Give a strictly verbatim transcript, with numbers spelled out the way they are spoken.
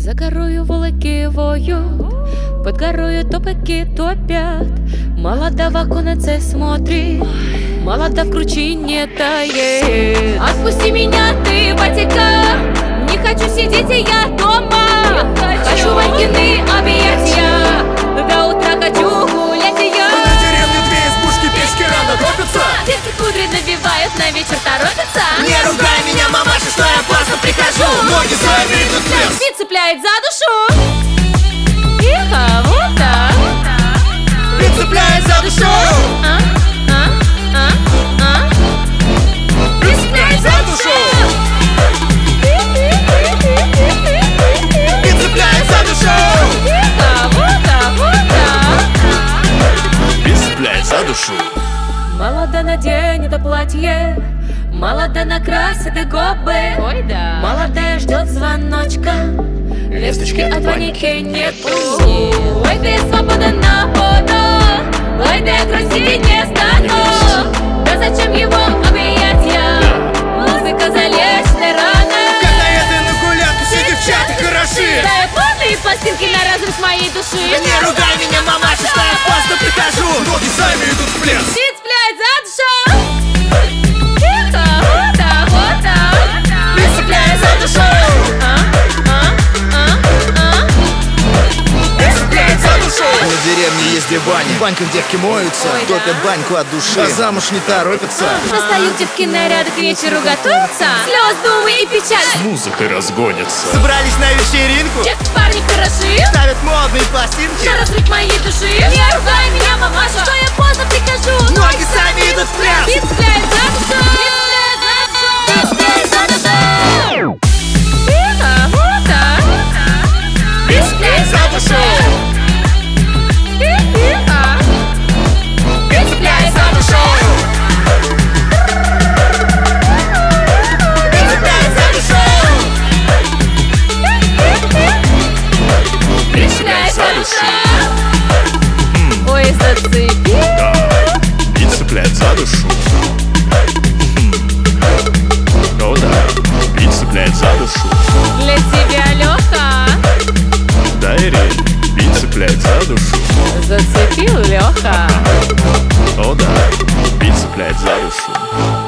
За горою волоки воют, под горою топики топят. Молодого конце смотрит, молода в кручине тает. Отпусти меня, ты, батика, не хочу сидеть и я дома. Хочу Ванькины объятия, до утра хочу гулять и я. На деревне две избушки, печки рано топятся. Детки кудри набивают, на вечер торопятся. Не ругай меня, мамаша, что я поздно прихожу. Ноги сами идут в лес. Спид цепляет за душу. Тихо, вот так. Спид цепляет за душу. А, а, а, а. Спид цепляет за душу. Спид цепляет за душу. Тихо, вот так, вот так. Спид цепляет за душу. Молода наденет платье, молода накрасит и губы. Ой, да. Молодая ждет звоночка, весточки от Ваньки нету. Ой, ты свобода на ходу, ой, ты грустить не стану. Да зачем его объятия? Музыка залечит раны. Когда я ты на гулянку, все девчата хороши. Ставят полные пластинки на разум с моей души. Не ругай меня, мамаша, что я поздно прихожу. Ноги сами идут в пляс. Спид цепляет за душу. Тихо, вот так, вот так. Спид цепляет за душу. А, а, а, а. Спид цепляет за душу. На деревне есть две бани, в баньках девки моются, Ой, топят да. баньку от души, а замуж не торопятся. Достают девки наряды, к вечеру готовятся. Слез, думы и печаль. Музыкой разгонится. Собрались на вечеринку, Девки, парни хороши, ставят модные пластинки. что разрыв моей души. Не ругай меня, мамаша, что я поздно прихожу. Ноги сами идут в пляс. Спид цепляет за душу. Спид цепляет за душу. Тихо, вот так. Спид цепляет за душу. Тихо. Спид цепляет за душу. Спид цепляет за душу. Спид цепляет за душу. Ой, зацепи. Да, бит цепляет за душу. Хм. О да, бит цепляет за душу. Для тебя, Лёха. Да, Ирин, бит цепляет за душу. Зацепил, Лёха. О да, бит цепляет за душу.